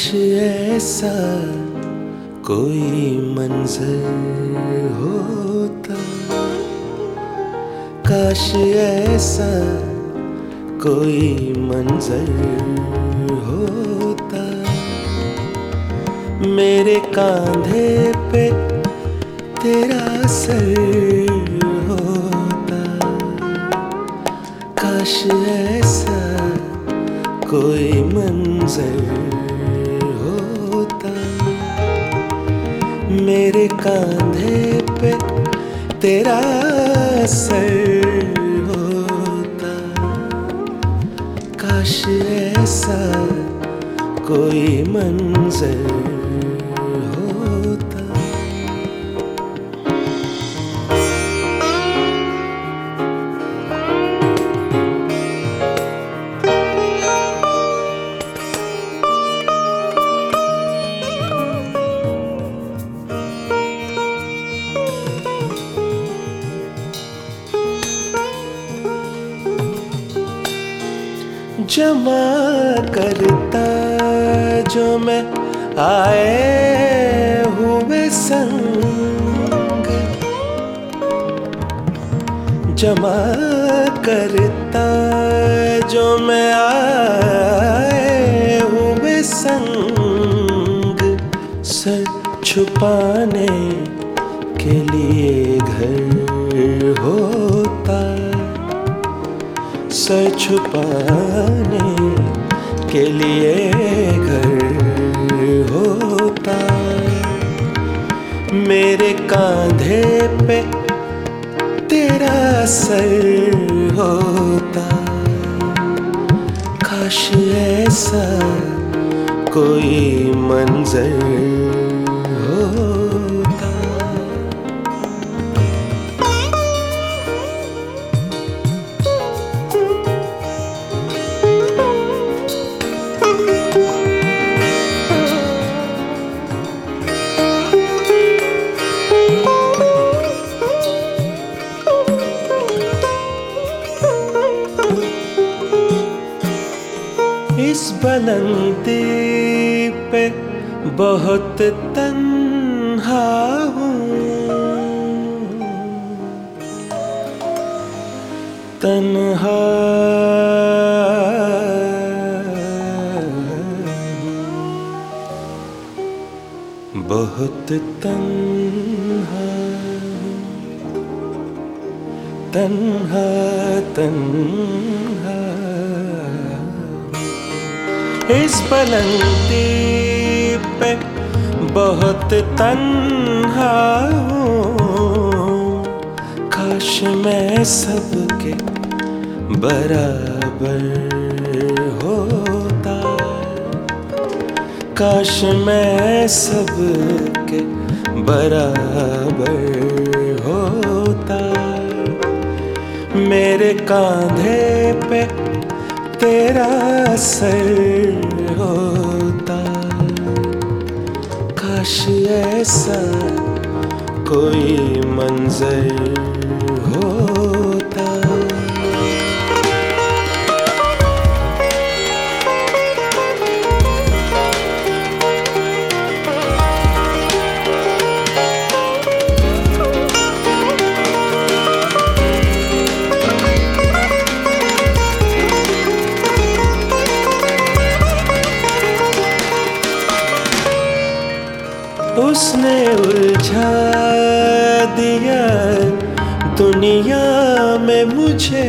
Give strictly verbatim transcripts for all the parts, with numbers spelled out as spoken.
काश ऐसा कोई मंजर होता, काश ऐसा कोई मंजर होता, मेरे कांधे पे तेरा सर होता। काश ऐसा कोई मंजर होता, मेरे कांधे पे तेरा सर होता। काश ऐसा कोई मंजर होता। जमा करता जो मैं आए हुए संग, जमा करता जो मैं आए हुए संग, सर छुपाने के लिए घर होता, सर छुपाने के लिए घर होता, मेरे कांधे पे तेरा सर होता। काश ऐसा कोई मंजर होता। इस बुलंदी पे बहुत तन्हा हूँ, तन्हा बहुत तन्हा, तन्हा तन्हा। इस बुलंदी पे बहुत तन्हा हूँ, काश मैं सबके बराबर होता, काश मैं सबके बराबर होता, मेरे कांधे पे तेरा सर होता। काश ऐसा कोई मंजर होता। उसने उलझा दिया दुनिया में मुझे,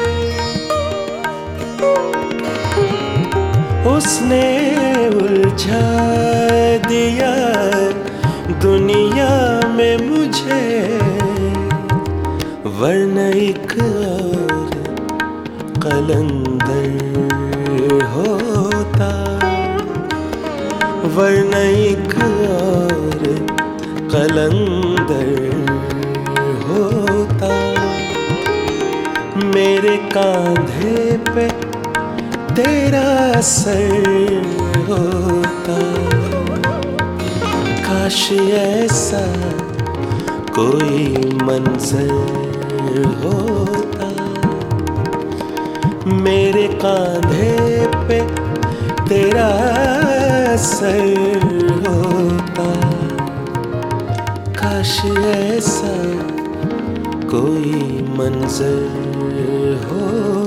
उसने उलझा दिया दुनिया में मुझे, वरना एक और कलंदर होता, वरना एक और कलंदर होता, मेरे कांधे पे तेरा सर होता। काश ऐसा कोई मंजर होता, मेरे कांधे पे तेरा असर होता। काश ऐसा कोई मंजर हो।